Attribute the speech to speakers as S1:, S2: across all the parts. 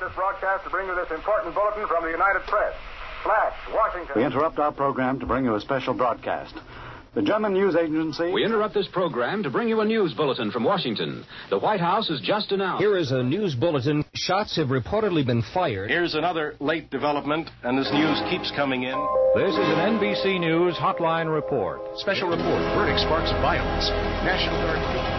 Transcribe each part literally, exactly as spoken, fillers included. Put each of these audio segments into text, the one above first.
S1: this broadcast to bring you this important bulletin from the United Press. Flash, Washington.
S2: We interrupt our program to bring you a special broadcast. The German news agency...
S3: We interrupt this program to bring you a news bulletin from Washington. The White House has just announced...
S4: Here is a news bulletin. Shots have reportedly been fired.
S5: Here's another late development, and this news keeps coming in.
S6: This is an N B C News Hotline Report.
S7: Special report, verdict sparks of violence. National Guard...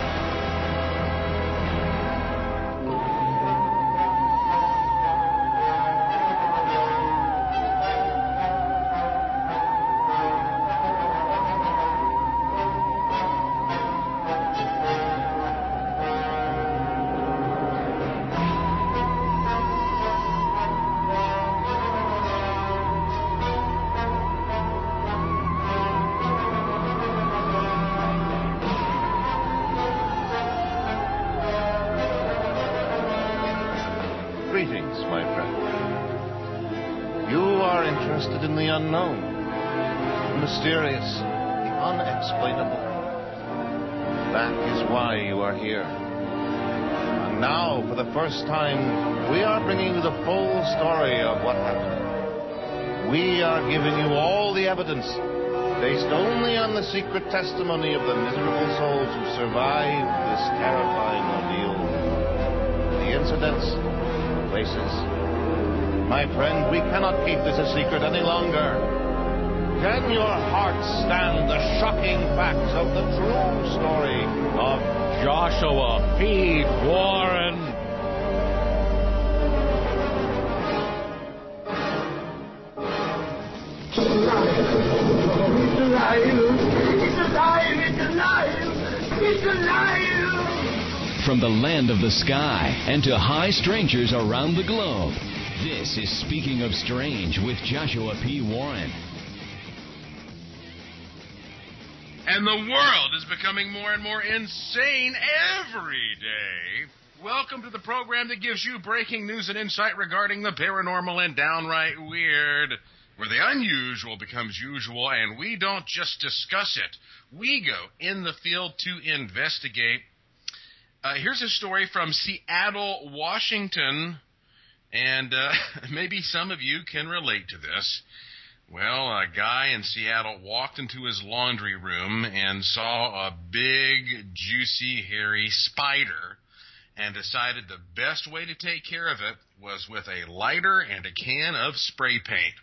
S8: Greetings, my friend. You are interested in the unknown, the mysterious, the unexplainable. That is why you are here. And now, for the first time, we are bringing you the full story of what happened. We are giving you all the evidence, based only on the secret testimony of the miserable souls who survived this terrifying ordeal. The incidents, places. My friend, we cannot keep this a secret any longer. Can your heart stand the shocking facts of the true story of
S6: Joshua P. Warren?
S9: He's alive! He's alive! He's alive! He's alive!
S10: From the land of the sky and to high strangers around the globe, this is Speaking of Strange with Joshua P. Warren.
S11: And the world is becoming more and more insane every day. Welcome to the program that gives you breaking news and insight regarding the paranormal and downright weird, where the unusual becomes usual and we don't just discuss it. We go in the field to investigate. Uh, here's a story from Seattle, Washington, and uh, maybe some of you can relate to this. Well, a guy in Seattle walked into his laundry room and saw a big, juicy, hairy spider and decided the best way to take care of it was with a lighter and a can of spray paint.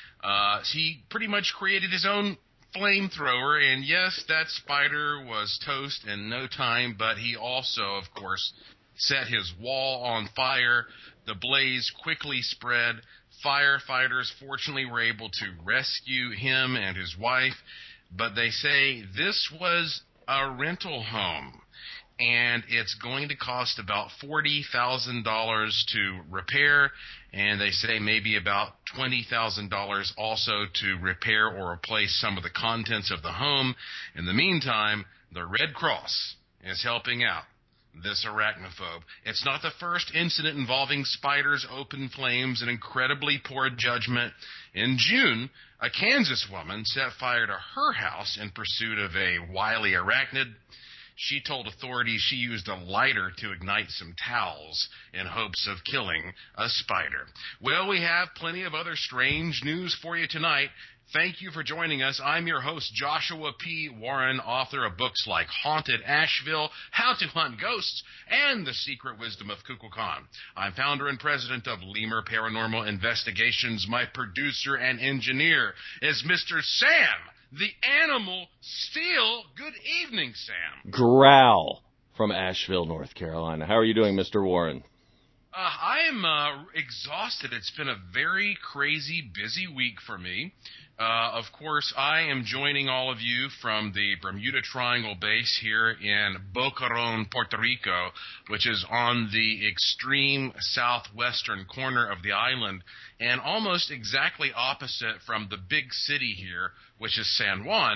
S11: Uh, he pretty much created his own flamethrower, and yes, that spider was toast in no time, but he also, of course, set his wall on fire. The blaze quickly spread. Firefighters fortunately were able to rescue him and his wife, but they say this was a rental home, and it's going to cost about forty thousand dollars to repair, and they say maybe about twenty thousand dollars also to repair or replace some of the contents of the home. In the meantime, the Red Cross is helping out this arachnophobe. It's not the first incident involving spiders, open flames, and incredibly poor judgment. In June, a Kansas woman set fire to her house in pursuit of a wily arachnid. She told authorities she used a lighter to ignite some towels in hopes of killing a spider. Well, we have plenty of other strange news for you tonight. Thank you for joining us. I'm your host, Joshua P. Warren, author of books like Haunted Asheville, How to Hunt Ghosts, and The Secret Wisdom of Kukulkan. I'm founder and president of Lemur Paranormal Investigations. My producer and engineer is Mister Sam, the Animal Steel. Good evening, Sam.
S12: Growl from Asheville, North Carolina. How are you doing, Mister Warren?
S11: Uh, I am uh, exhausted. It's been a very crazy, busy week for me. Uh, of course, I am joining all of you from the Bermuda Triangle base here in Boca Raton, Puerto Rico, which is on the extreme southwestern corner of the island and almost exactly opposite from the big city here, which is San Juan,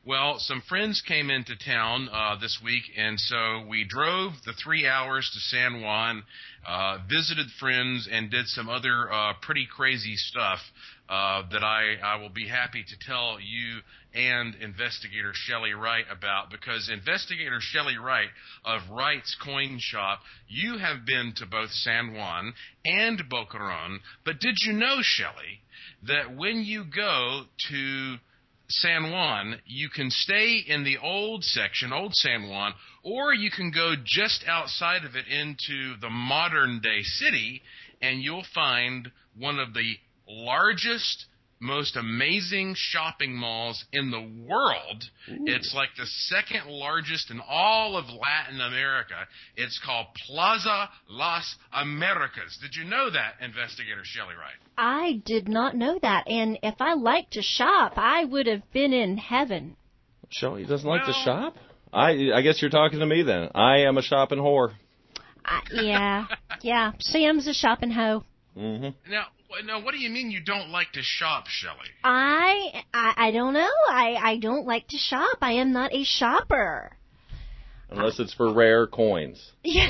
S11: Well, some friends came into town uh, this week, and so we drove the three hours to San Juan, uh, visited friends, and did some other uh, pretty crazy stuff uh, that I, I will be happy to tell you and Investigator Shelley Wright about, because Investigator Shelley Wright of Wright's Coin Shop, you have been to both San Juan and Boquerón, but did you know, Shelley, that when you go to San Juan, you can stay in the old section, old San Juan, or you can go just outside of it into the modern-day city, and you'll find one of the largest, most amazing shopping malls in the world. Ooh. It's like the second largest in all of Latin America. It's called Plaza Las Americas. Did you know that, Investigator Shelley Wright?
S13: I did not know that, and if I liked to shop, I would have been in heaven.
S12: Shelley doesn't like
S11: well,
S12: to shop? I I guess you're talking to me then. I am a shopping whore.
S13: Uh, yeah, yeah. Sam's a shopping hoe.
S12: Mm-hmm.
S11: Now, now, what do you mean you don't like to shop, Shelley?
S13: I, I I don't know. I, I don't like to shop. I am not a shopper.
S12: Unless it's for rare coins.
S13: Yeah.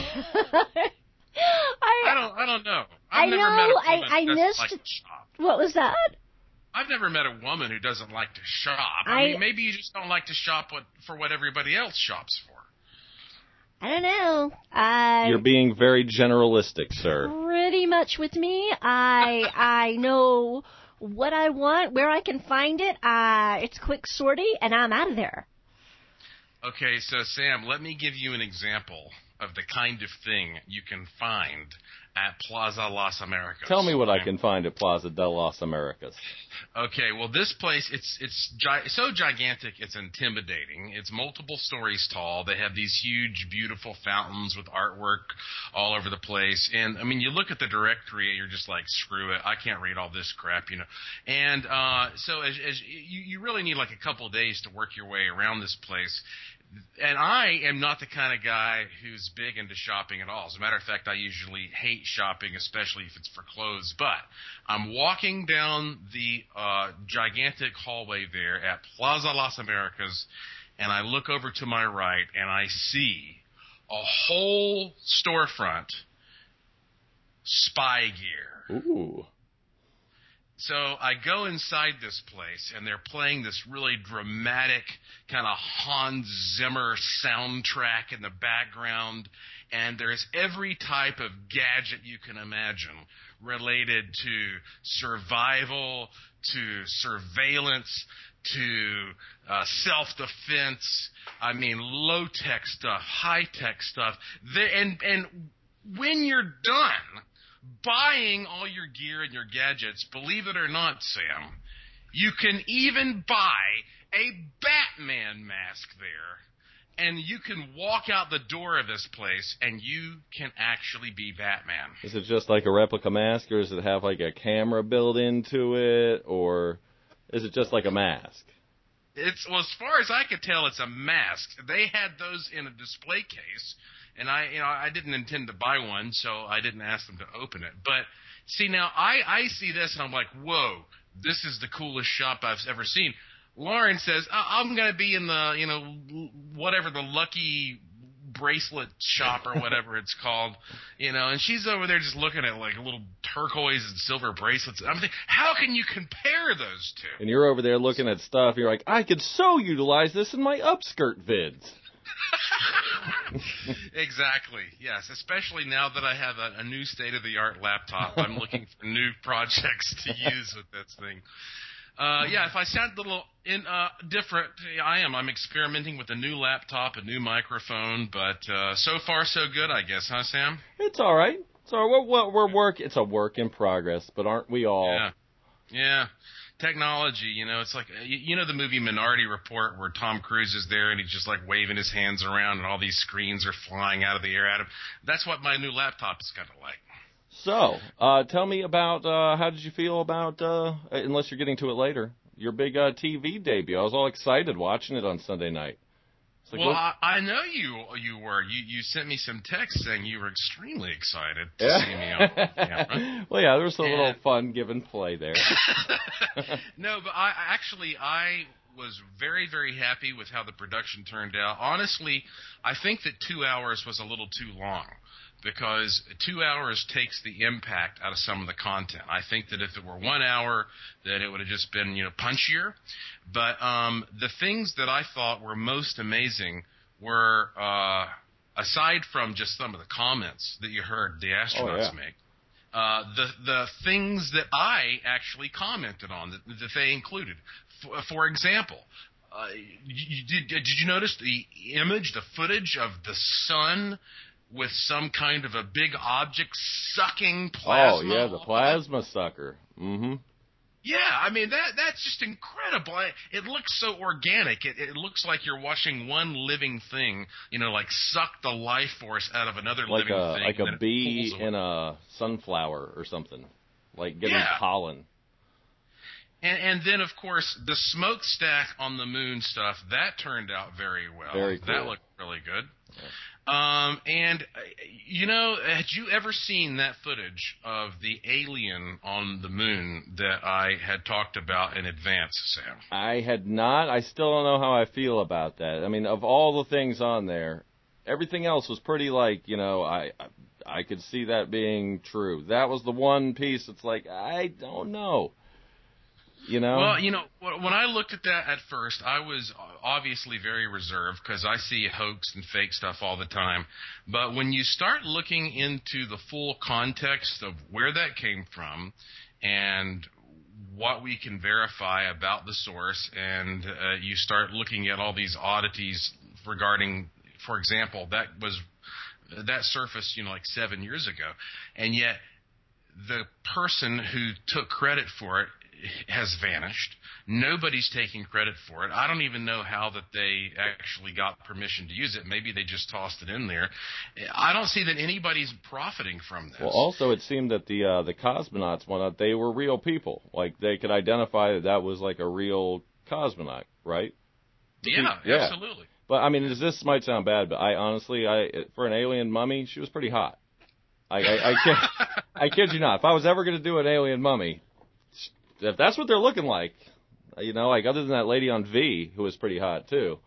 S11: I, I don't. I don't know. I've
S13: I
S11: never
S13: know.
S11: Met a woman
S13: I, I
S11: who doesn't
S13: missed.
S11: like to shop.
S13: What was that?
S11: I've never met a woman who doesn't like to shop. I,
S13: I
S11: mean, maybe you just don't like to shop what, for what everybody else shops for.
S13: I don't know. I
S12: You're being very generalistic, sir.
S13: Pretty much with me. I I know what I want, where I can find it. Uh, it's quick sortie, and I'm out of there.
S11: Okay, so Sam, let me give you an example of the kind of thing you can find at Plaza Las Americas.
S12: Tell me what I can find at Plaza de Las Americas.
S11: Okay, well, this place, it's it's gi- so gigantic, it's intimidating. It's multiple stories tall. They have these huge, beautiful fountains with artwork all over the place. And, I mean, you look at the directory and you're just like, screw it, I can't read all this crap, you know. And uh, so as, as you, you really need like a couple days to work your way around this place. And I am not the kind of guy who's big into shopping at all. As a matter of fact, I usually hate shopping, especially if it's for clothes. But I'm walking down the uh, gigantic hallway there at Plaza Las Americas, and I look over to my right, and I see a whole storefront spy gear.
S12: Ooh.
S11: So I go inside this place, and they're playing this really dramatic kind of Hans Zimmer soundtrack in the background, and there's every type of gadget you can imagine related to survival, to surveillance, to uh, self-defense. I mean, low-tech stuff, high-tech stuff. The, and, and when you're done buying all your gear and your gadgets, believe it or not, Sam, you can even buy a Batman mask there, and you can walk out the door of this place, and you can actually be Batman.
S12: Is it just like a replica mask, or does it have like a camera built into it, or is it just like a mask?
S11: It's well, as far as I could tell, it's a mask. They had those in a display case. And I, you know, I didn't intend to buy one, so I didn't ask them to open it. But see, now I, I see this and I'm like, whoa, this is the coolest shop I've ever seen. Lauren says, I'm going to be in the, you know, whatever, the Lucky bracelet shop or whatever it's called, you know, and she's over there just looking at like little turquoise and silver bracelets. I'm thinking, how can you compare those two?
S12: And you're over there looking at stuff. You're like, I could so utilize this in my upskirt vids.
S11: Exactly. Yes, especially now that I have a, a new state-of-the-art laptop. I'm looking for new projects to use with this thing. Uh, yeah, if I sound a little in, uh, different, I am. I'm experimenting with a new laptop, a new microphone, but uh, so far so good, I guess, huh, Sam?
S12: It's all right. It's all right. We're, we're work. It's a work in progress, but aren't we all?
S11: Yeah. Yeah. Technology, you know, it's like, you know the movie Minority Report where Tom Cruise is there and he's just like waving his hands around and all these screens are flying out of the air at him. That's what my new laptop is kind of like.
S12: So, uh, tell me about, uh, how did you feel about, uh, unless you're getting to it later, your big uh, T V debut. I was all excited watching it on Sunday night. Like,
S11: well, I, I know you you were. You you sent me some text saying you were extremely excited to
S12: yeah.
S11: see me on camera.
S12: Well, yeah, there was a
S11: and,
S12: little fun give and play there.
S11: No, but I actually I was very, very happy with how the production turned out. Honestly, I think that two hours was a little too long because two hours takes the impact out of some of the content. I think that if it were one hour, then it would have just been, you know, punchier. But um, the things that I thought were most amazing were, uh, aside from just some of the comments that you heard the astronauts
S12: oh, yeah.
S11: make, uh, the the things that I actually commented on that, that they included. For, for example, uh, you, did, did you notice the image, the footage of the sun with some kind of a big object sucking plasma?
S12: Oh, yeah, the plasma sucker. Mm-hmm.
S11: Yeah, I mean, that that's just incredible. It looks so organic. It, it looks like you're watching one living thing, you know, like suck the life force out of another
S12: like
S11: living
S12: a,
S11: thing.
S12: Like a bee in a sunflower or something, like getting
S11: yeah.
S12: pollen.
S11: And, and then, of course, the smokestack on the moon stuff, that turned out very well.
S12: Very cool.
S11: That looked really good. Yeah. Um, and, uh, you know, had you ever seen that footage of the alien on the moon that I had talked about in advance, Sam?
S12: I had not. I still don't know how I feel about that. I mean, of all the things on there, everything else was pretty, like, you know, I I could see that being true. That was the one piece that's like, I don't know. You know?
S11: Well, you know, when I looked at that at first, I was obviously very reserved because I see hoax and fake stuff all the time. But when you start looking into the full context of where that came from and what we can verify about the source, and uh, you start looking at all these oddities regarding, for example, that was that surfaced, you know, like seven years ago, and yet the person who took credit for it has vanished. Nobody's taking credit for it. I don't even know how that they actually got permission to use it. Maybe they just tossed it in there. I don't see that anybody's profiting from this.
S12: Well, also it seemed that the uh, the cosmonauts, well, they were real people. Like they could identify that that was like a real cosmonaut, right?
S11: Yeah,
S12: yeah.
S11: absolutely.
S12: But I mean, this might sound bad, but I honestly, I for an alien mummy, she was pretty hot. I I, I, kid, I kid you not. If I was ever going to do an alien mummy, if that's what they're looking like, you know, like other than that lady on V who was pretty hot too,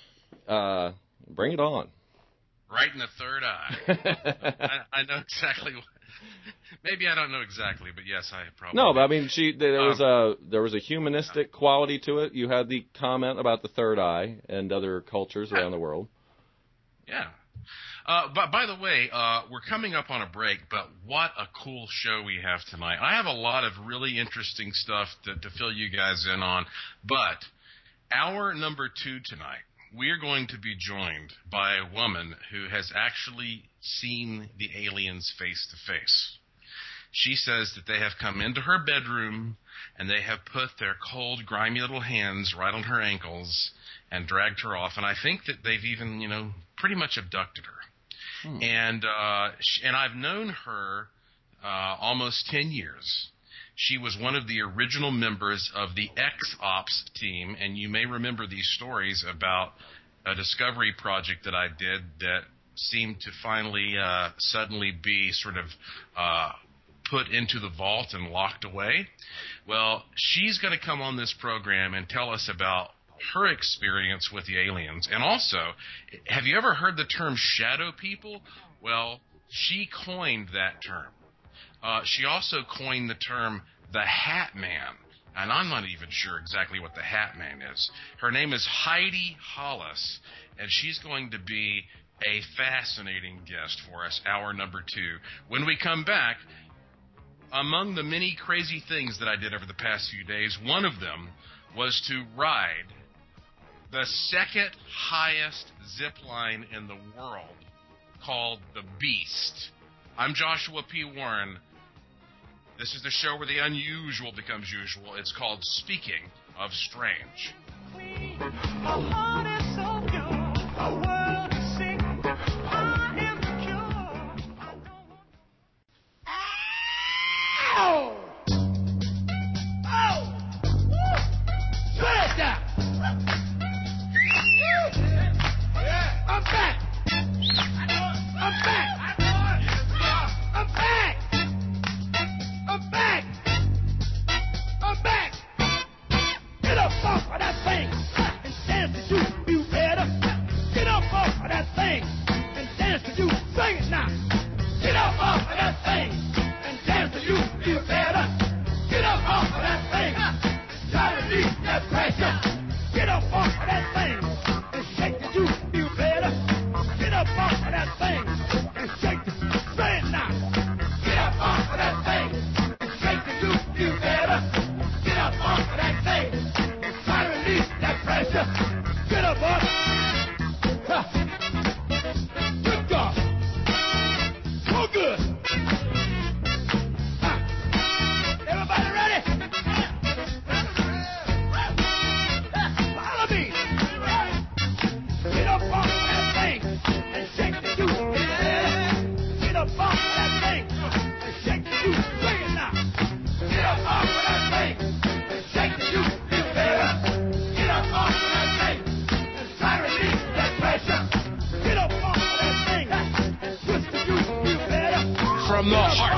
S12: uh, bring it on.
S11: Right in the third eye. I, I know exactly. What, maybe I don't know exactly, but yes, I probably.
S12: No, but I mean, she there was
S11: um,
S12: a there was a humanistic quality to it. You had the comment about the third eye and other cultures around the world.
S11: Yeah. Uh, but by the way, uh, we're coming up on a break, but what a cool show we have tonight. I have a lot of really interesting stuff to, to fill you guys in on, but hour number two tonight, we are going to be joined by a woman who has actually seen the aliens face to face. She says that they have come into her bedroom and they have put their cold, grimy little hands right on her ankles and dragged her off, and I think that they've even, you know, pretty much abducted her. Hmm. And uh, she, and I've known her uh, almost ten years. She was one of the original members of the X-Ops team, and you may remember these stories about a discovery project that I did that seemed to finally uh, suddenly be sort of uh, put into the vault and locked away. Well, she's going to come on this program and tell us about her experience with the aliens. And also, have you ever heard the term shadow people? Well, she coined that term. Uh, she also coined the term the Hat Man. And I'm not even sure exactly what the Hat Man is. Her name is Heidi Hollis, and she's going to be a fascinating guest for us, hour number two. When we come back, among the many crazy things that I did over the past few days, one of them was to ride the second highest zip line in the world, called the Beast. I'm Joshua P. Warren. This is the show where the unusual becomes usual. It's called Speaking of Strange.
S9: Ow! Oh! Smash that! I'm back! I'm back! I'm back! I'm back! I'm back! Get up off of that thing!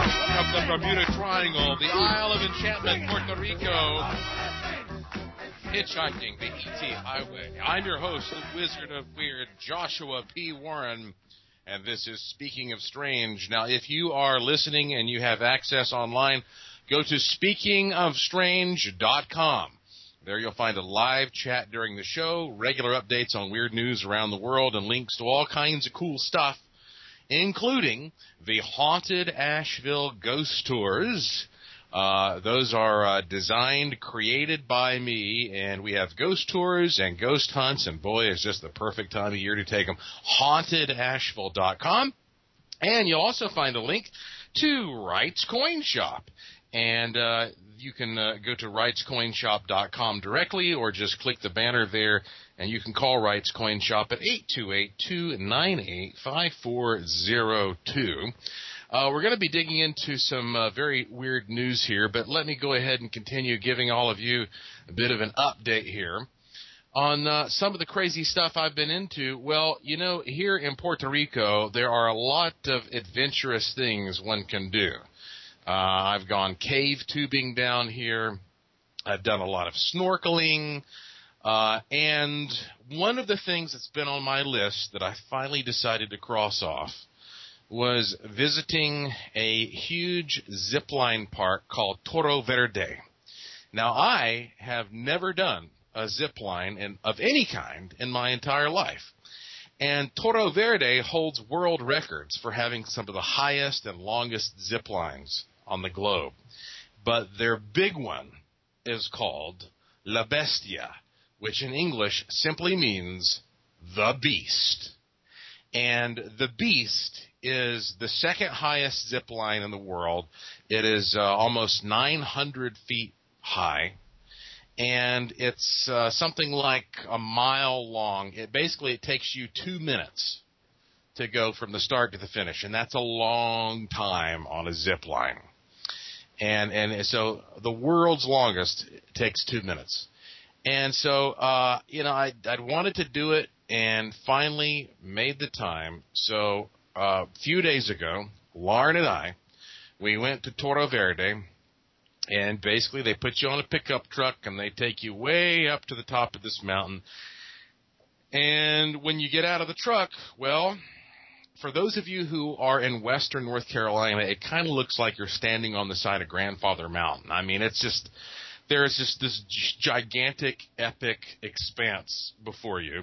S11: From the Bermuda Triangle, the Isle of Enchantment, Puerto Rico, hitchhiking the E T Highway. I'm your host, the Wizard of Weird, Joshua P. Warren, and this is Speaking of Strange. Now, if you are listening and you have access online, go to speaking of strange dot com. There you'll find a live chat during the show, regular updates on weird news around the world, and links to all kinds of cool stuff, including the Haunted Asheville Ghost Tours. Uh, those are uh, designed, created by me, and we have ghost tours and ghost hunts, and boy, it's just the perfect time of year to take them. haunted asheville dot com. And you'll also find a link to Wright's Coin Shop. And uh, you can uh, go to wrights coin shop dot com directly, or just click the banner there, and you can call Wright's Coin Shop at eight two eight, two nine eight, five four zero two. Uh, we're going to be digging into some uh, very weird news here, but let me go ahead and continue giving all of you a bit of an update here on uh, some of the crazy stuff I've been into. Well, you know, here in Puerto Rico, there are a lot of adventurous things one can do. Uh, I've gone cave tubing down here. I've done a lot of snorkeling. Uh, and one of the things that's been on my list that I finally decided to cross off was visiting a huge zipline park called Toro Verde. Now, I have never done a zipline in, of any kind in my entire life. And Toro Verde holds world records for having some of the highest and longest zip lines on the globe. But their big one is called La Bestia, which in English simply means the beast. And the beast is the second highest zip line in the world. It is uh, almost nine hundred feet high. And it's uh, something like a mile long. It basically it takes you two minutes to go from the start to the finish, and that's a long time on a zip line. And and so the world's longest takes two minutes. And so uh, you know I I wanted to do it, and finally made the time. So uh, a few days ago, Lauren and I, we went to Toro Verde. And basically, they put you on a pickup truck, and they take you way up to the top of this mountain. And when you get out of the truck, well, for those of you who are in western North Carolina, it kind of looks like you're standing on the side of Grandfather Mountain. I mean, it's just, there's just this gigantic, epic expanse before you.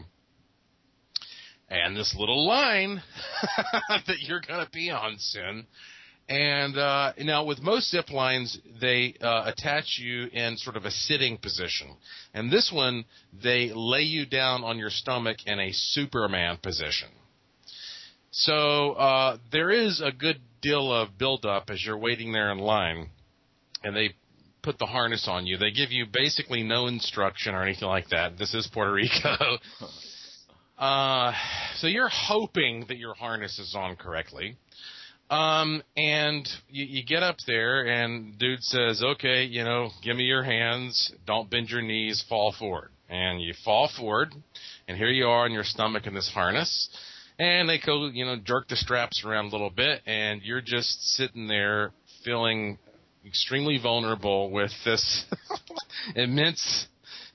S11: And this little line that you're going to be on soon. And uh, now with most zip lines, they uh, attach you in sort of a sitting position. And this one, they lay you down on your stomach in a Superman position. So uh, there is a good deal of buildup as you're waiting there in line. And they put the harness on you. They give you basically no instruction or anything like that. This is Puerto Rico. uh, so you're hoping that your harness is on correctly. Um, and you, you get up there, and dude says, okay, you know, give me your hands, don't bend your knees, fall forward. And you fall forward, and here you are on your stomach in this harness, and they go, you know, jerk the straps around a little bit, and you're just sitting there feeling extremely vulnerable with this immense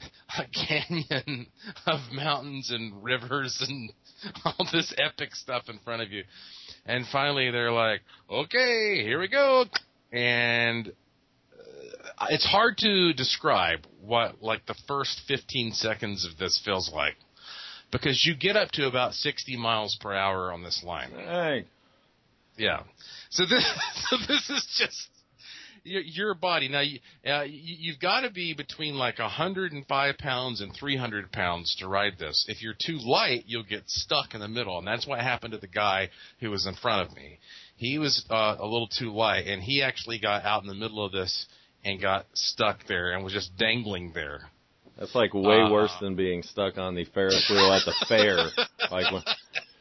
S11: canyon of mountains and rivers and all this epic stuff in front of you. And finally, they're like, okay, here we go. And uh, it's hard to describe what, like, the first fifteen seconds of this feels like. Because you get up to about sixty miles per hour on this line.
S12: Hey.
S11: Yeah. So this, so this is just your, your body. Now, you, uh, you, you've got to be between, like, one hundred five pounds and three hundred pounds to ride this. If you're too light, you'll get stuck in the middle. And that's what happened to the guy who was in front of me. He was uh, a little too light, and he actually got out in the middle of this and got stuck there and was just dangling there.
S12: That's like way
S11: uh,
S12: worse than being stuck on the Ferris wheel at the fair. Like when,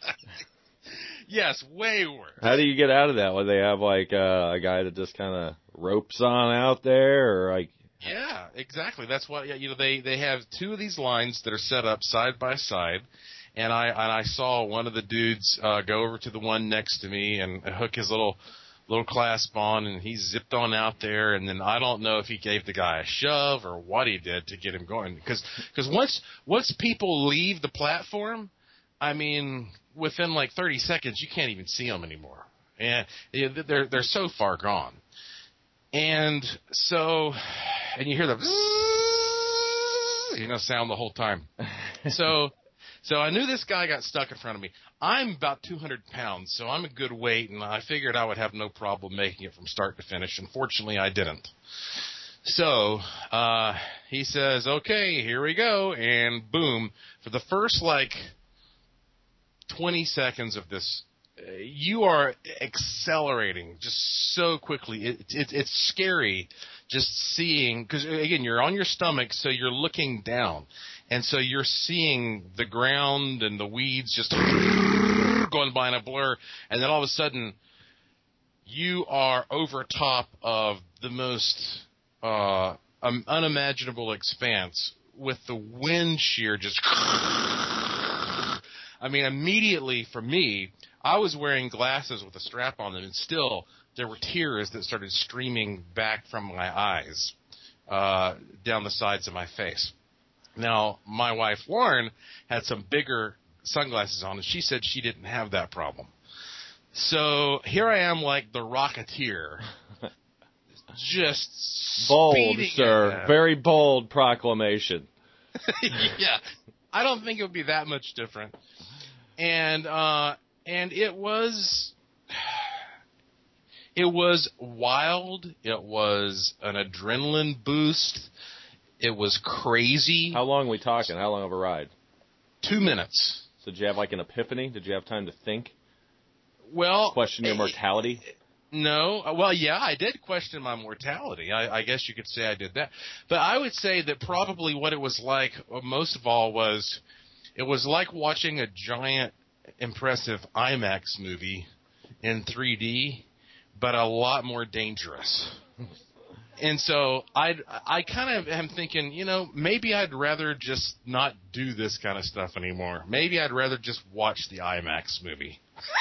S11: yes, way worse.
S12: How do you get out of that? Would they have like uh, a guy that just kind of ropes on out there, or like?
S11: Yeah, exactly. That's what you know. They they have two of these lines that are set up side by side, and I and I saw one of the dudes uh, go over to the one next to me and hook his little little clasp on, and he zipped on out there. And then I don't know if he gave the guy a shove or what he did to get him going. Because because once once people leave the platform, I mean, within like thirty seconds, you can't even see them anymore. And they're they're so far gone. And so, and you hear the, you know, sound the whole time. So. So I knew this guy got stuck in front of me. I'm about two hundred pounds, so I'm a good weight, and I figured I would have no problem making it from start to finish. Unfortunately, I didn't. So uh, he says, okay, here we go, and boom. For the first, like, twenty seconds of this, you are accelerating just so quickly. It, it, it's scary just seeing, because, again, you're on your stomach, so you're looking down. And so you're seeing the ground and the weeds just going by in a blur. And then all of a sudden, you are over top of the most uh, um, unimaginable expanse with the wind shear just... I mean, immediately for me, I was wearing glasses with a strap on them, and still there were tears that started streaming back from my eyes uh, down the sides of my face. Now, my wife, Lauren, had some bigger sunglasses on, and she said she didn't have that problem. So here I am like the Rocketeer. Just
S12: bold, sir.
S11: Ahead.
S12: Very bold proclamation.
S11: Yeah. I don't think it would be that much different. And uh, and it was... It was wild. It was an adrenaline boost. It was crazy.
S12: How long are we talking? How long of a ride?
S11: Two minutes.
S12: So did you have like an epiphany? Did you have time to think?
S11: Well,
S12: question your mortality?
S11: No. Well, yeah, I did question my mortality. I, I guess you could say I did that. But I would say that probably what it was like, most of all, was it was like watching a giant, impressive IMAX movie in three D, but a lot more dangerous. And so I I kind of am thinking, you know, maybe I'd rather just not do this kind of stuff anymore. Maybe I'd rather just watch the IMAX movie.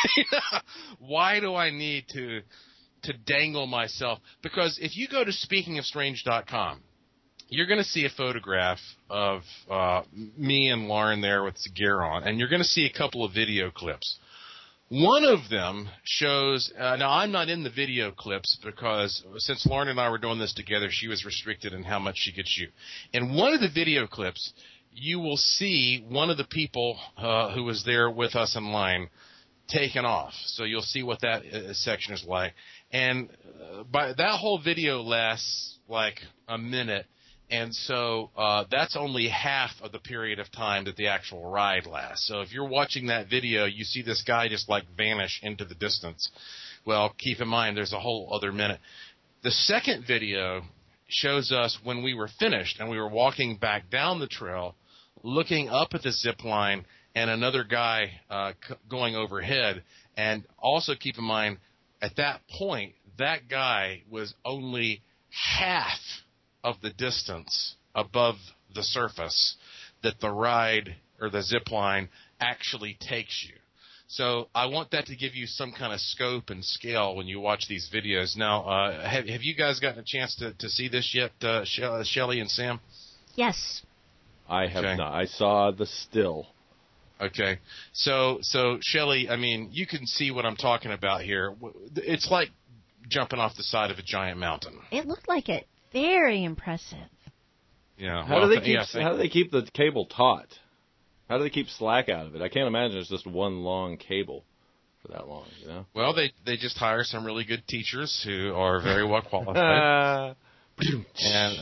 S11: Why do I need to to dangle myself? Because if you go to speaking of strange dot com, you're going to see a photograph of uh, me and Lauren there with the gear on, and you're going to see a couple of video clips. One of them shows, uh, now I'm not in the video clips because since Lauren and I were doing this together, she was restricted in how much she could shoot. In one of the video clips, you will see one of the people uh, who was there with us in line taken off. So you'll see what that uh, section is like. And uh, by that whole video lasts like a minute. And so uh, that's only half of the period of time that the actual ride lasts. So if you're watching that video, you see this guy just like vanish into the distance. Well, keep in mind, there's a whole other minute. The second video shows us when we were finished and we were walking back down the trail, looking up at the zip line and another guy uh, c- going overhead. And also keep in mind, at that point, that guy was only half of the distance above the surface that the ride or the zip line actually takes you. So I want that to give you some kind of scope and scale when you watch these videos. Now, uh, have, have you guys gotten a chance to, to see this yet, uh, She- Shelley and Sam?
S13: Yes.
S12: I have
S11: Okay.
S12: not. I saw the still.
S11: Okay. So, so Shelley, I mean, you can see what I'm talking about here. It's like jumping off the side of a giant mountain.
S13: It looked like it. Very impressive.
S11: Yeah.
S12: How
S11: well,
S12: do they keep?
S11: yeah, thank-
S12: how do they keep the cable taut? How do they keep slack out of it? I can't imagine it's just one long cable for that long. You know.
S11: Well, they they just hire some really good teachers who are very well qualified. and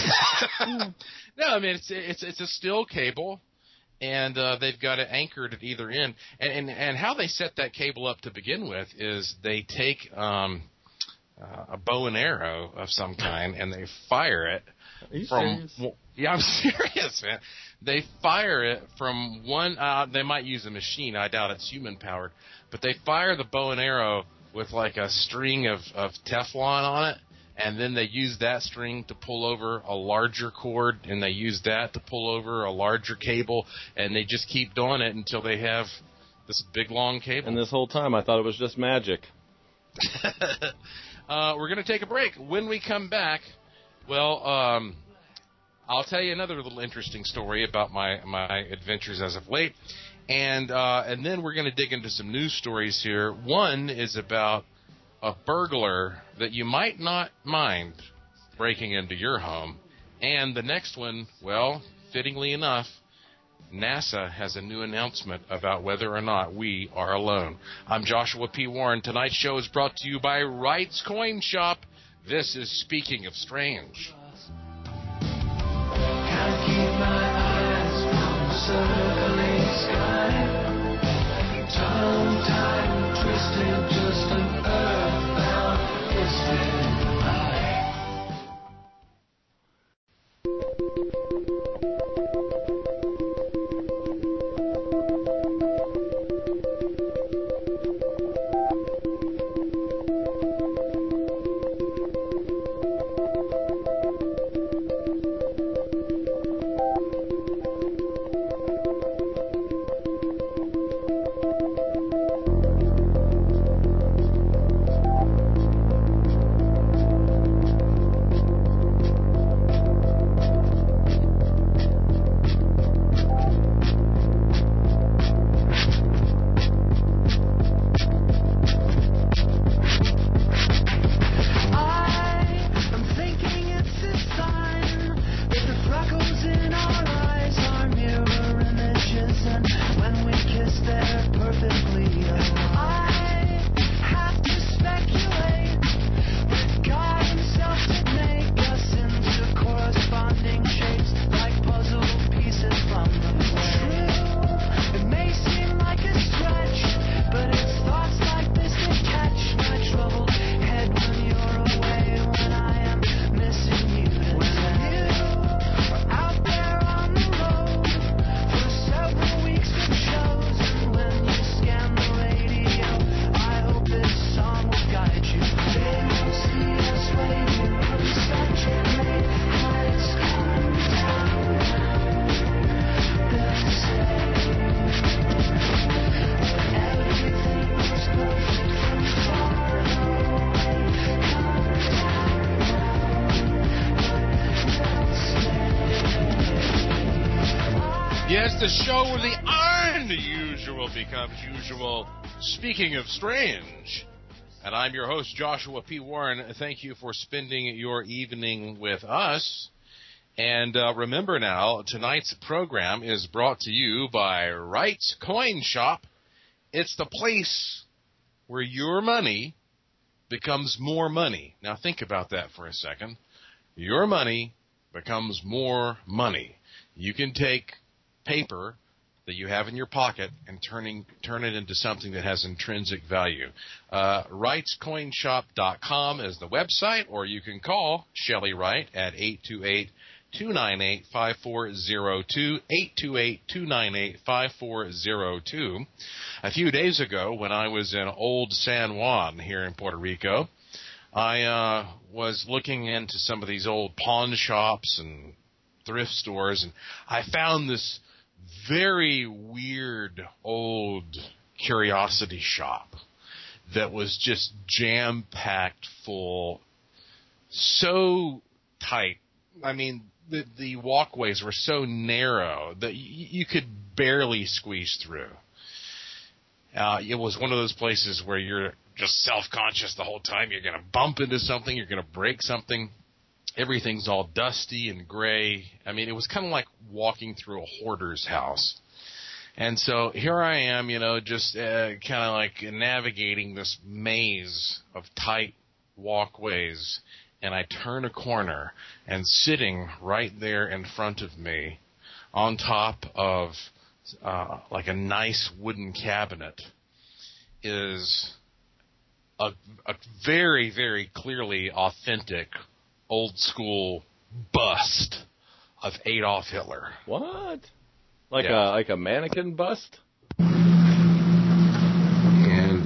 S11: no, I mean it's it's it's a still cable, and uh, they've got it anchored at either end. And, and and how they set that cable up to begin with is they take um, uh, a bow and arrow of some kind and they fire it
S12: Are you
S11: from.
S12: serious?
S11: Yeah, I'm serious, man. They fire it from one. Uh, they might use a machine. I doubt it's human powered, but they fire the bow and arrow with like a string of, of Teflon on it. And then they use that string to pull over a larger cord, and they use that to pull over a larger cable, and they just keep doing it until they have this big, long cable.
S12: And this whole time I thought it was just magic.
S11: uh, we're going to take a break. When we come back, well, um, I'll tell you another little interesting story about my, my adventures as of late. And uh, and then we're going to dig into some news stories here. One is about a burglar that you might not mind breaking into your home. And the next one, well, fittingly enough, NASA has a new announcement about whether or not we are alone. I'm Joshua P. Warren. Tonight's show is brought to you by Wright's Coin Shop. This is Speaking of Strange.
S9: Can't keep my eyes from the circling sky. Tongue tied, twisted, just an earthbound twisted eye.
S11: Yes, the show where the unusual becomes usual. Speaking of strange, and I'm your host, Joshua P. Warren. Thank you for spending your evening with us. And uh, remember now, tonight's program is brought to you by Wright's Coin Shop. It's the place where your money becomes more money. Now think about that for a second. Your money becomes more money. You can take paper that you have in your pocket and turning turn it into something that has intrinsic value. Uh, Wrights Coin Shop dot com is the website, or you can call Shelley Wright at eight two eight, two nine eight, five four zero two, eight two eight, two nine eight, five four zero two. A few days ago, when I was in Old San Juan here in Puerto Rico, I uh, was looking into some of these old pawn shops and thrift stores, and I found this very weird old curiosity shop that was just jam-packed full, so tight. I mean, the the walkways were so narrow that y- you could barely squeeze through. Uh, it was one of those places where you're just self-conscious the whole time. You're going to bump into something. You're going to break something. Everything's all dusty and gray. I mean, it was kind of like walking through a hoarder's house. And so here I am, you know, just uh, kind of like navigating this maze of tight walkways. And I turn a corner, and sitting right there in front of me on top of uh, like a nice wooden cabinet is a, a very, very clearly authentic old school bust of Adolf Hitler.
S12: What? Like
S11: Yeah.
S12: a like a mannequin bust?
S11: And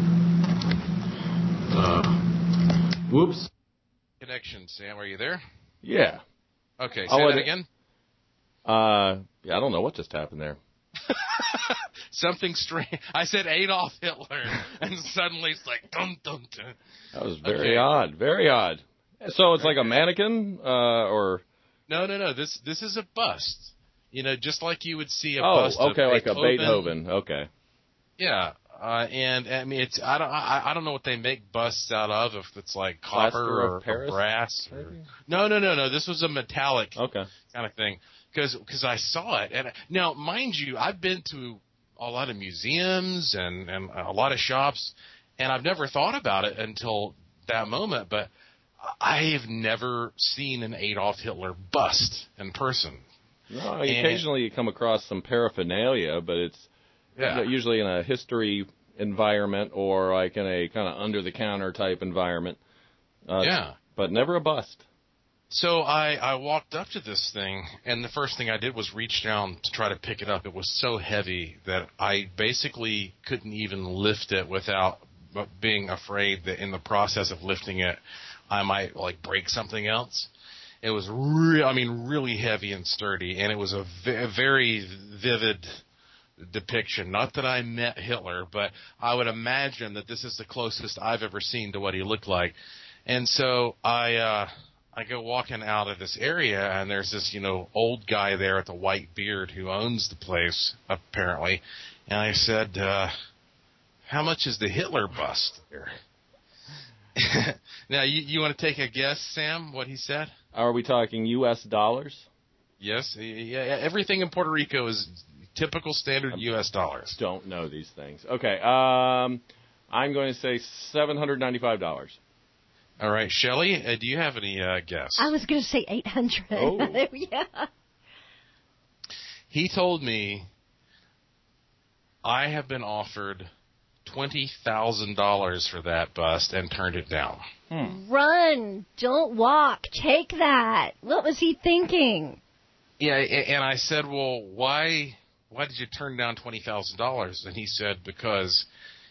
S11: uh,
S12: whoops.
S11: Connection, Sam, are you there?
S12: Yeah.
S11: Okay, say
S12: I'll
S11: that
S12: let it-
S11: again.
S12: Uh, yeah, I don't know what just happened there.
S11: something strange. I said Adolf Hitler, and suddenly it's like dum dum dum.
S12: That was very
S11: Okay.
S12: odd. Very odd. So it's like a mannequin, uh, or
S11: No, no, no. This this is a bust. You know, just like you would see a
S12: oh,
S11: bust.
S12: okay,
S11: of
S12: like
S11: Beethoven.
S12: a Beethoven. Okay.
S11: Yeah, uh, and I mean, it's I don't I, I don't know what they make busts out of. If it's like copper
S12: Plaster of
S11: or, or
S12: Paris?
S11: brass. Or, no, no, no, no. This was a metallic
S12: Okay.
S11: kind of thing. Because because I saw it, and now mind you, I've been to a lot of museums and and a lot of shops, and I've never thought about it until that moment. But I've never seen an Adolf Hitler bust in person.
S12: No,
S11: And-
S12: occasionally you come across some paraphernalia, but it's
S11: Yeah.
S12: usually in a history environment or like in a kind of under-the-counter type environment. Uh,
S11: Yeah.
S12: But never a bust.
S11: So I, I walked up to this thing, and the first thing I did was reach down to try to pick it up. It was so heavy that I basically couldn't even lift it without being afraid that in the process of lifting it, I might like break something else. It was re- I mean, really heavy and sturdy, and it was a, v- a very vivid depiction. Not that I met Hitler, but I would imagine that this is the closest I've ever seen to what he looked like. And so I, uh, I go walking out of this area, and there's this, you know, old guy there with a white beard who owns the place, apparently. And I said, uh, how much is the Hitler bust here? Now, you, you want to take a guess, Sam, what he said?
S12: Are we talking U S dollars?
S11: Yes. Yeah, everything in Puerto Rico is typical standard U S dollars.
S12: Don't know these things. Okay. Um, I'm going to say seven hundred ninety-five dollars.
S11: All right. Shelley, uh, do you have any uh, guess?
S13: I was going to say eight hundred.
S12: Oh.
S13: Yeah.
S11: He told me I have been offered twenty thousand dollars for that bust and turned it down.
S12: Hmm.
S13: Run. Don't walk. Take that. What was he thinking?
S11: Yeah, a- and I said, well, why why did you turn down twenty thousand dollars? And he said, because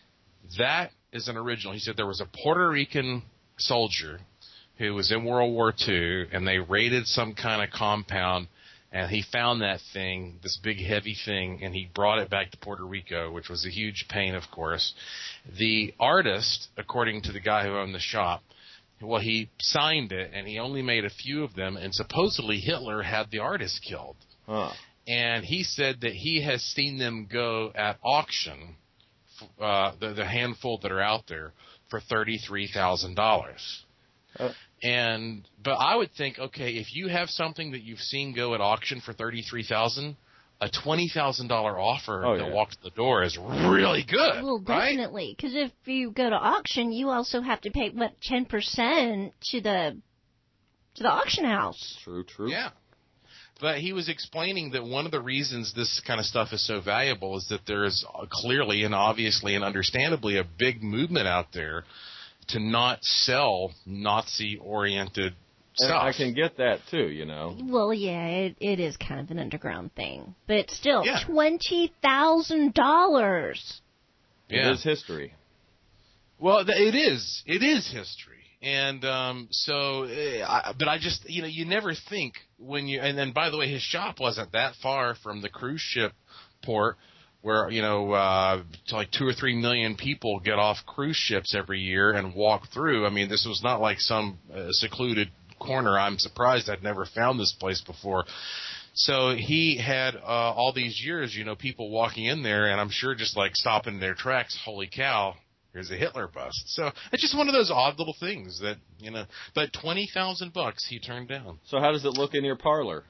S11: that is an original. He said there was a Puerto Rican soldier who was in World War Two, and they raided some kind of compound, and he found that thing, this big heavy thing, and he brought it back to Puerto Rico, which was a huge pain, of course. The artist, according to the guy who owned the shop, well, he signed it, and he only made a few of them, and supposedly Hitler had the artist killed.
S12: Huh.
S11: And he said that he has seen them go at auction, uh, the, the handful that are out there, for thirty-three thousand dollars.
S12: Uh,
S11: And but I would think, okay, if you have something that you've seen go at auction for thirty-three thousand dollars, a twenty thousand dollars offer
S12: Oh,
S11: that
S12: yeah.
S11: walks the door is really good,
S13: Well,
S11: right?
S13: definitely. Because if you go to auction, you also have to pay, what, ten percent to the to the auction house.
S12: True, true.
S11: Yeah. But he was explaining that one of the reasons this kind of stuff is so valuable is that there is clearly and obviously and understandably a big movement out there to not sell Nazi-oriented
S12: And
S11: stuff.
S12: I can get that too, you know.
S13: Well, yeah, it, it is kind of an underground thing. But still,
S11: Yeah.
S13: twenty thousand dollars.
S11: Yeah.
S12: It is history.
S11: Well, th- it is. It is history. And um, so, uh, I, but I just, you know, you never think when you, and then by the way, his shop wasn't that far from the cruise ship port where, you know, uh, like two or three million people get off cruise ships every year and walk through. I mean, this was not like some uh, secluded corner. I'm surprised I'd never found this place before. So he had uh, all these years, you know, people walking in there, and I'm sure just like stopping in their tracks, holy cow, here's a Hitler bust. So it's just one of those odd little things that, you know, but twenty thousand bucks he turned down.
S12: So how does it look in your parlor?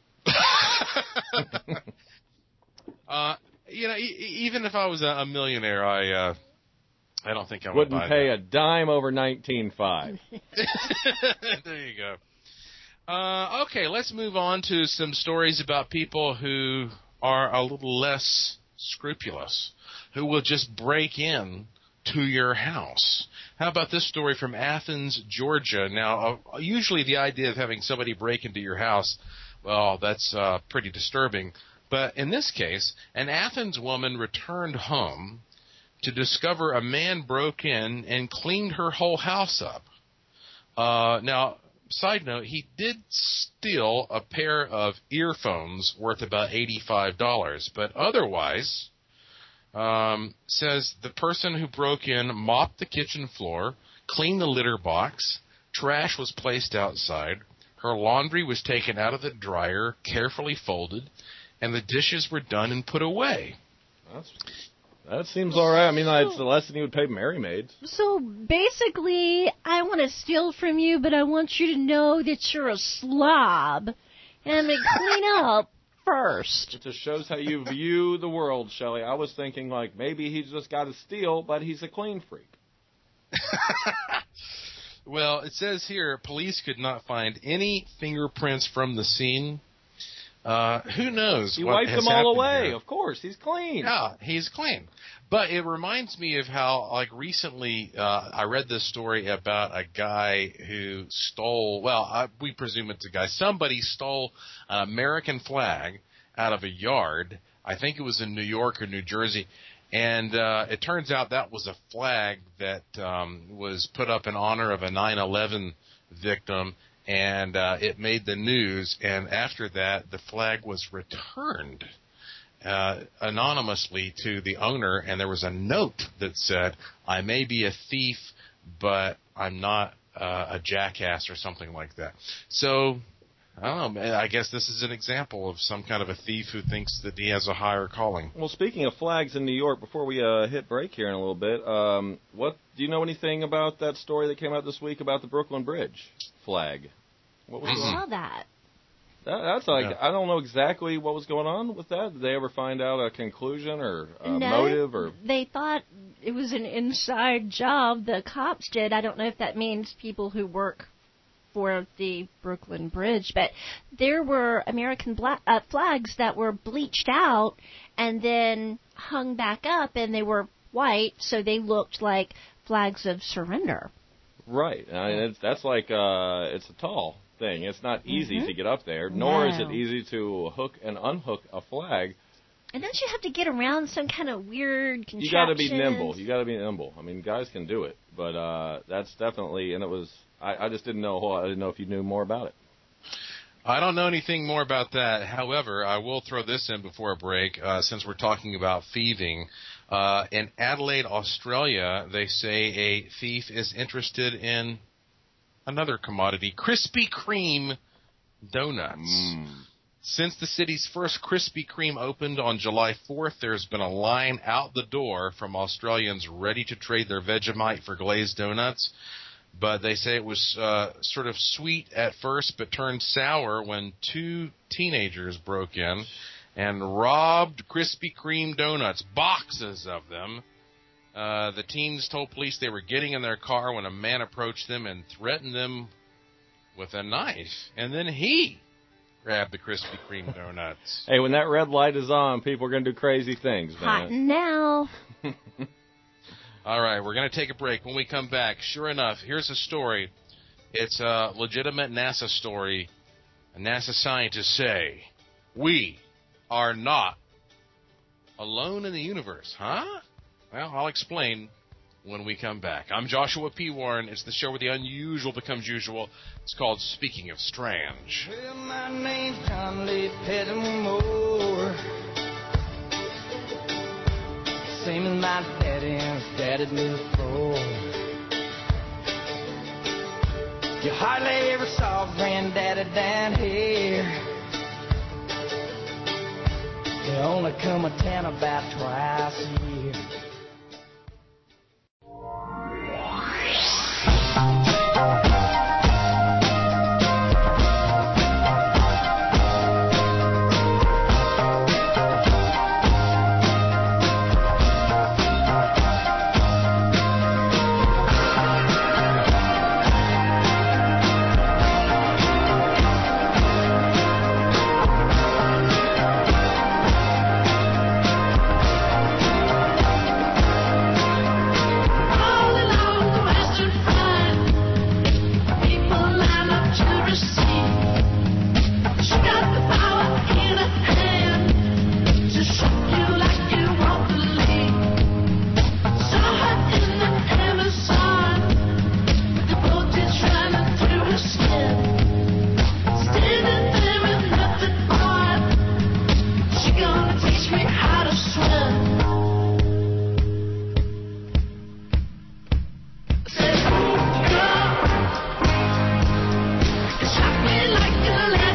S11: uh, you know, e- even if I was a, a millionaire, I uh, I don't think I would
S12: Wouldn't
S11: buy
S12: pay
S11: that.
S12: a dime over nineteen five.
S11: There you go. Uh, okay, let's move on to some stories about people who are a little less scrupulous, who will just break in to your house. How about this story from Athens, Georgia? Now, uh, usually the idea of having somebody break into your house, well, that's uh, pretty disturbing. But in this case, an Athens woman returned home to discover a man broke in and cleaned her whole house up. Uh, now, side note, he did steal a pair of earphones worth about eighty-five dollars, but otherwise, Um, says the person who broke in mopped the kitchen floor, cleaned the litter box, trash was placed outside, her laundry was taken out of the dryer, carefully folded, and the dishes were done and put away.
S12: That's, that seems all right. I mean, it's less than you would pay Mary Maids.
S13: So basically, I want to steal from you, but I want you to know that you're a slob, and I'm going to clean up first.
S12: It just shows how you view the world, Shelley. I was thinking, like, maybe he's just got to steal, but he's a clean freak.
S11: Well, it says here, police could not find any fingerprints from the scene. Uh, who knows?
S12: He
S11: what
S12: wiped
S11: has
S12: them all away.
S11: here.
S12: Of course, he's clean.
S11: Yeah, he's clean. But it reminds me of how, like, recently uh, I read this story about a guy who stole, well, I, we presume it's a guy. Somebody stole an American flag out of a yard. I think it was in New York or New Jersey. And uh, it turns out that was a flag that um, was put up in honor of a nine eleven victim, and uh, it made the news. And after that, the flag was returned uh, anonymously to the owner, and there was a note that said, "I may be a thief, but I'm not uh, a jackass," or something like that. So I don't know. I guess this is an example of some kind of a thief who thinks that he has a higher calling.
S12: Well, speaking of flags in New York, before we uh, hit break here in a little bit, um, what do you know anything about that story that came out this week about the Brooklyn Bridge flag? What was
S13: I
S12: going
S13: saw
S12: on?
S13: that.
S12: that. That's like
S11: Yeah.
S12: I don't know exactly what was going on with that. Did they ever find out a conclusion or a
S13: no,
S12: motive or?
S13: They thought it was an inside job. The cops did. I don't know if that means people who work for the Brooklyn Bridge, but there were American black, uh, flags that were bleached out and then hung back up, and they were white, so they looked like flags of surrender.
S12: Right. I mean, it's, that's like uh, it's a tall thing. It's not easy
S13: Mm-hmm.
S12: to get up there, nor
S13: No.
S12: is it easy to hook and unhook a flag.
S13: And don't you have to get around some kind of weird contraption?
S12: You got to be nimble. You got to be nimble. I mean, guys can do it, but uh, that's definitely. And it was. I, I just didn't know. I didn't know if you knew more about it.
S11: I don't know anything more about that. However, I will throw this in before a break, uh, since we're talking about thieving. Uh, in Adelaide, Australia, they say a thief is interested in another commodity, Krispy Kreme donuts.
S12: Mm.
S11: Since the city's first Krispy Kreme opened on July fourth, there's been a line out the door from Australians ready to trade their Vegemite for glazed donuts. But they say it was uh, sort of sweet at first, but turned sour when two teenagers broke in and robbed Krispy Kreme donuts, boxes of them. Uh, the teens told police they were getting in their car when a man approached them and threatened them with a knife. And then he grabbed the Krispy Kreme donuts.
S12: Hey, when that red light is on, people are going to do crazy things, man.
S13: Hot now.
S11: All right, we're going to take a break. When we come back, sure enough, here's a story. It's a legitimate NASA story. NASA scientists say, we are not alone in the universe. Huh? Well, I'll explain when we come back. I'm Joshua P. Warren. It's the show where the unusual becomes usual. It's called Speaking of Strange.
S9: Well, my name's Conley Pettimore. Same as my daddy and his daddy before. You hardly ever saw Granddaddy down here. They only come a town about twice a year.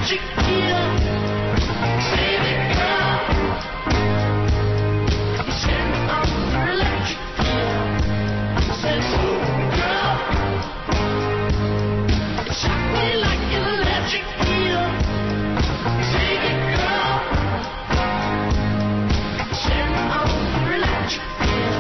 S9: electric eel. Save it, girl. You send on your electric eel. Said, oh, girl. Shock me like an electric eel. Save it, girl. Send on your electric eel.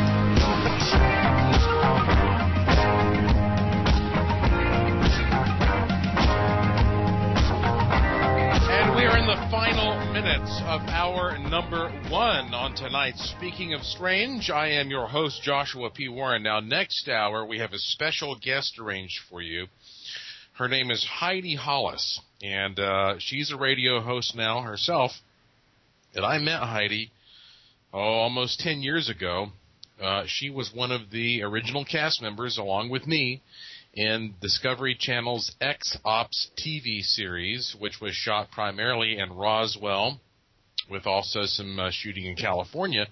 S11: The final minutes of our number one on tonight's Speaking of Strange. I am your host, Joshua P. Warren. Now, next hour, we have a special guest arranged for you. Her name is Heidi Hollis, and uh, she's a radio host now herself. And I met Heidi oh, almost ten years ago. Uh, she was one of the original cast members, along with me, in Discovery Channel's X-Ops T V series, which was shot primarily in Roswell, with also some uh, shooting in California.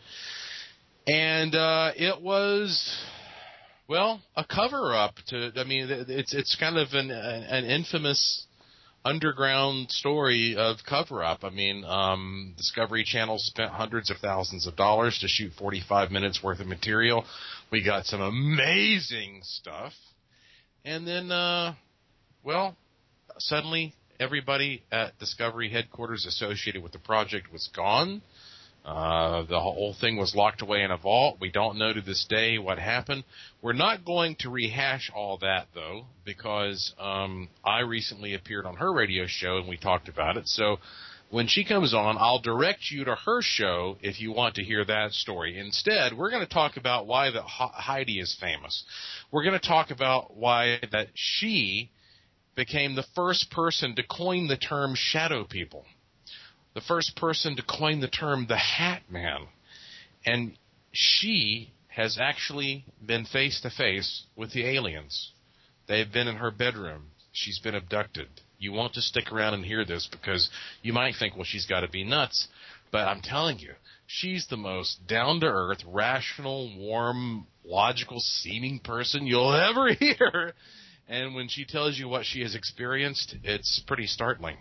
S11: And uh, it was, well, a cover-up to, I mean, it's it's kind of an, an infamous underground story of cover-up. I mean, um, Discovery Channel spent hundreds of thousands of dollars to shoot forty-five minutes worth of material. We got some amazing stuff. And then, uh, well, suddenly everybody at Discovery headquarters associated with the project was gone. Uh, the whole thing was locked away in a vault. We don't know to this day what happened. We're not going to rehash all that, though, because um, I recently appeared on her radio show and we talked about it. So when she comes on, I'll direct you to her show if you want to hear that story. Instead, we're going to talk about why that Heidi is famous. We're going to talk about why that she became the first person to coin the term shadow people, the first person to coin the term the Hat Man. And she has actually been face-to-face with the aliens. They've been in her bedroom. She's been abducted. You want to stick around and hear this because you might think, well, she's got to be nuts. But I'm telling you, she's the most down-to-earth, rational, warm, logical-seeming person you'll ever hear. And when she tells you what she has experienced, it's pretty startling.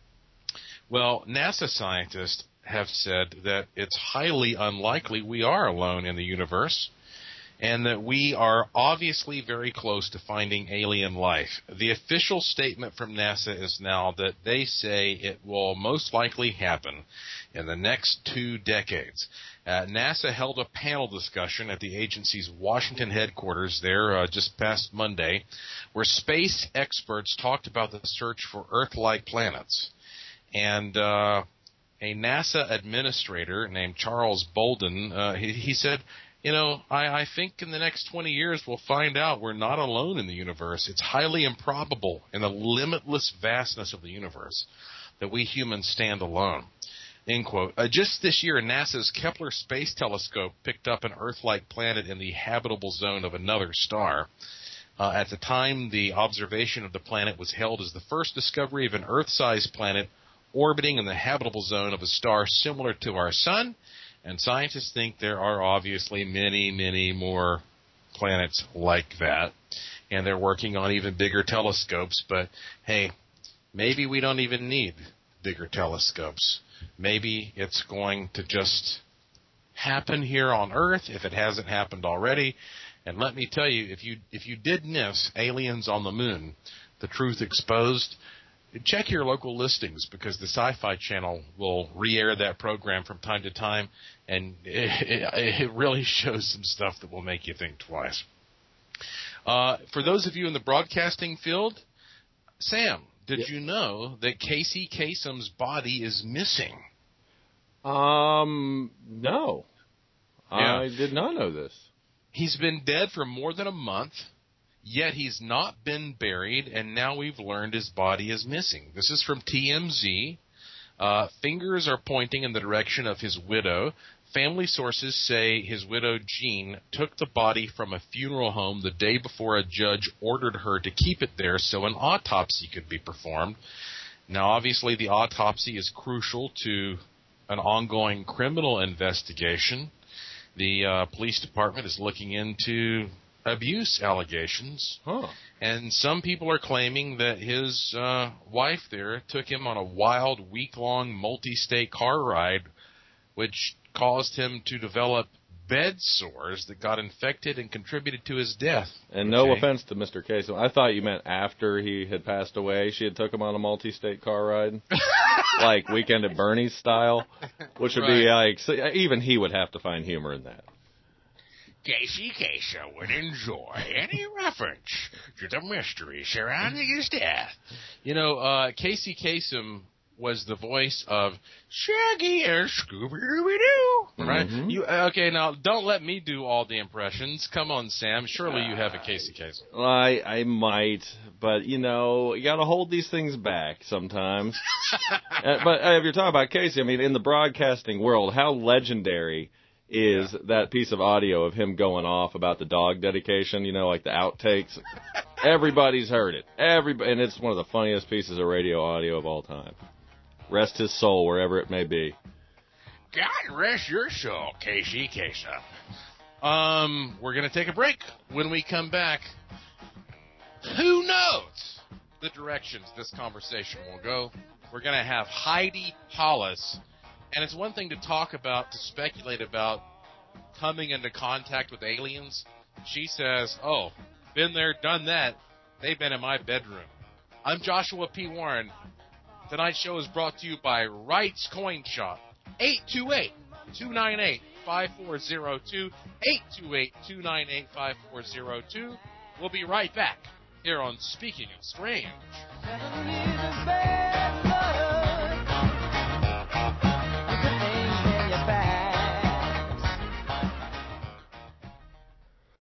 S11: Well, NASA scientists have said that it's highly unlikely we are alone in the universe, and that we are obviously very close to finding alien life. The official statement from NASA is now that they say it will most likely happen in the next two decades. Uh, NASA held a panel discussion at the agency's Washington headquarters there uh, just past Monday, where space experts talked about the search for Earth-like planets. And uh, a NASA administrator named Charles Bolden, uh, he, he said, You know, I, I think in the next twenty years we'll find out we're not alone in the universe. It's highly improbable in the limitless vastness of the universe that we humans stand alone. End quote. Uh, just this year, NASA's Kepler Space Telescope picked up an Earth-like planet in the habitable zone of another star. Uh, at the time, the observation of the planet was hailed as the first discovery of an Earth-sized planet orbiting in the habitable zone of a star similar to our Sun. And scientists think there are obviously many, many more planets like that. And they're working on even bigger telescopes. But, hey, maybe we don't even need bigger telescopes. Maybe it's going to just happen here on Earth if it hasn't happened already. And let me tell you, if you if you did miss Aliens on the Moon, The Truth Exposed, check your local listings because the Sci-Fi Channel will re-air that program from time to time, and it, it, it really shows some stuff that will make you think twice. Uh, for those of you in the broadcasting field, Sam, did yep. you know that Casey Kasem's body is missing?
S12: Um, no. Yeah. I did not know this.
S11: He's been dead for more than a month. Yet he's not been buried, and now we've learned his body is missing. This is from T M Z. Uh, fingers are pointing in the direction of his widow. Family sources say his widow, Jean, took the body from a funeral home the day before a judge ordered her to keep it there so an autopsy could be performed. Now, obviously, the autopsy is crucial to an ongoing criminal investigation. The uh, police department is looking into
S14: abuse allegations.
S12: Huh.
S14: And some people are claiming that his uh, wife there took him on a wild, week-long, multi-state car ride, which caused him to develop bed sores that got infected and contributed to his death.
S12: And no
S14: okay.
S12: offense to Mister Casey, I thought you meant after he had passed away, she had took him on a multi-state car ride, like Weekend at Bernie's style, which would
S14: right.
S12: be like, even he would have to find humor in that.
S11: Casey Kasem would enjoy any reference to the mystery surrounding his death.
S14: You know, uh, Casey Kasem was the voice of Shaggy and Scooby-Doo, right?
S12: Mm-hmm.
S14: You okay? Now, don't let me do all the impressions. Come on, Sam. Surely you have a Casey Kasem.
S12: Well, I I might, but you know, you got to hold these things back sometimes. uh, but uh, if you're talking about Casey, I mean, in the broadcasting world, how legendary is yeah. that piece of audio of him going off about the dog dedication? You know, like the outtakes. Everybody's heard it. Everybody, and it's one of the funniest pieces of radio audio of all time. Rest his soul wherever it may be.
S11: God rest your soul, Casey Kasem.
S14: Um, we're going to take a break. When we come back, who knows the directions this conversation will go. We're going to have Heidi Hollis. And it's one thing to talk about, to speculate about coming into contact with aliens. She says, oh, been there, done that. They've been in my bedroom. I'm Joshua P. Warren. Tonight's show is brought to you by Wright's Coin Shop. eight two eight, two nine eight, five four zero two. eight two eight, two nine eight, five four zero two. We'll be right back here on Speaking of Strange.